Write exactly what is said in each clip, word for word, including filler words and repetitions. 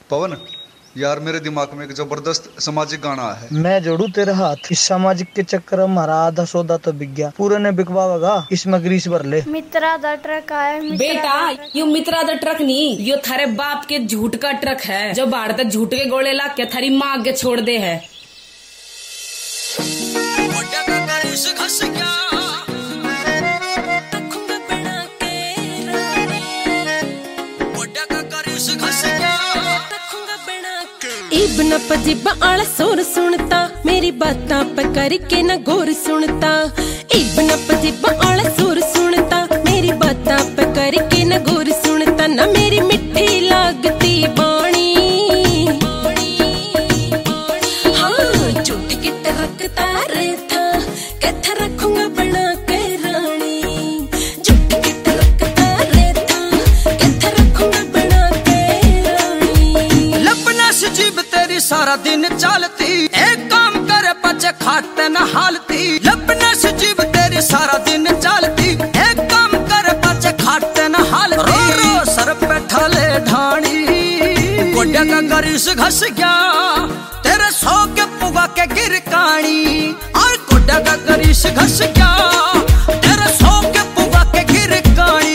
पवन यार, मेरे दिमाग में एक जबरदस्त सामाजिक गाना है। मैं जोड़ू तेरे हाथ, इस सामाजिक के चक्कर में हमारा आधा सौदा तो बिक गया, पूरे ने बिकवागा, इसमें ग्रीस भर ले। मित्रा दा ट्रक आया बेटा, यो मित्रा दा ट्रक नहीं, यो थारे बाप के झूठ का ट्रक है, जो बाहर तक झूठ के गोले ला के थारी माँ आगे छोड़ दे है। इब्न पजीबा आला सोर सुनता, मेरी बातां पे करके ना गौर सुनता। इब्न पजीबा आला सोर सुनता, मेरी बातां पे करके ना गौर सुनता। ना मेरी मिठी लागती बाणी, हाँ झूठ की टरकता रहता, कथा रखूंगा बना के रानी। झूठ की टरकता रहता, कथा रखूंगा बना के रानी। लपना से जीव तेरी सारा दिन चलती, एक काम करे पचे खाते न हालती। लपना से जीव तेरी सारा दिन चलती, एक काम करे पचे खाते न हालती। रो रो सर पे ठाले ढाणी, गोड्या का गरीस घस गया, तेरे सौ के पुगा के गिर कानी। और गोड्या का गरीस घस गया, तेरे सौ के पुगा के गिर कानी।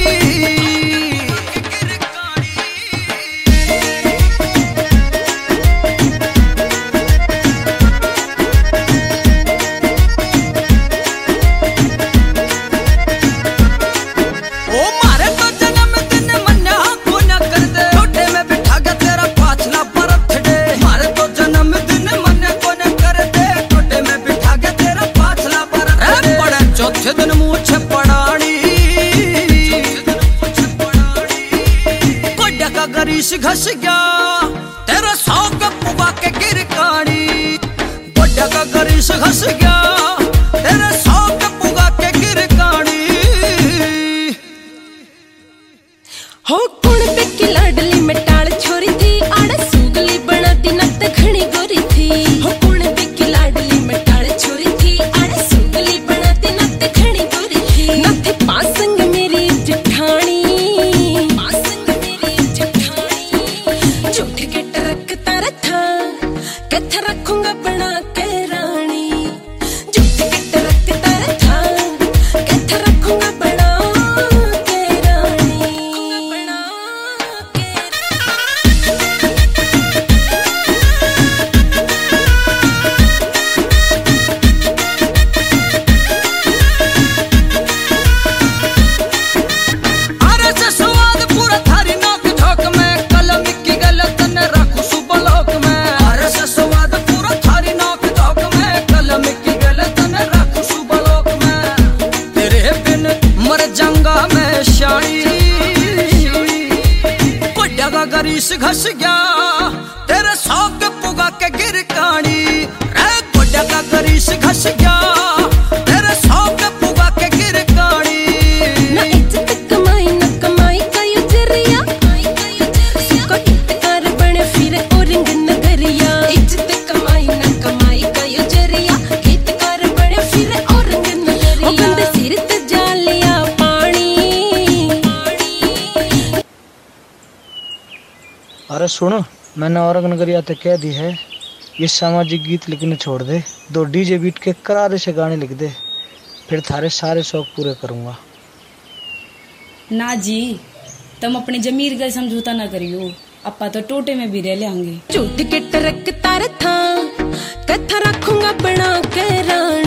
गरीस घस गया, तेरा सौ का पुगा के गिर कानी। गोड्या का गरीस घस गया, तेरा सौ का पुगा के गिर कानी। हो कुण पे की लाडली में टाल छोरी थी, आड़ा सूगली बना दी नत घनी गोरी थी। हो कुण पे की लाडली में टाल छोरी थी, आड़ा सूगली बना दी नत घनी गोरी थी। नथे पासंग मेरी जिठानी, झूठ के टरकता रथा, कथा रखूंगा बना के रानी। झूठ के टरकता रथा, कथा रखूंगा बना के रानी। बना के अरे से स्वाद पूरा थारी नोक झोंक में, कलम की गलत न रखू सुबलोक में। अरे से स्वाद पूरा थारी नोक झोंक में, कलम की गलत न रखू सुबलोक में। तेरे बिन मर जंगा में शानी, गोड्या का गरीस घस गया, तेरे सौ के पुगा के गिर कानी। रे गोड्या का गरीस घस गया, तेरे सौ के पुगा के गिर कानी। ना इज्जत कमाई ना कमाई का युजरिया, सुका गीतकार बने फिरे औरंग नगरिया। इज्जत कमाई ना कमाई का युजरिया, गीतकार बने फिरे औरंग नगरिया। ओ गंदे सिर ते जालिया पानी। अरे सुनो, मैंने औरंग नगरिया ते कह दी है, ये सामाजिक गीत लिखने छोड़ दे, दो डीजे बीट के करारे से गाने लिख दे, फिर थारे सारे शौक पूरे करूंगा। ना जी, तुम अपनी जमीर का समझौता ना करियो, अपा तो टोटे में भी रह लेंगे। झूठ के टरकता रथा, कथा रखूंगा बना के रानी।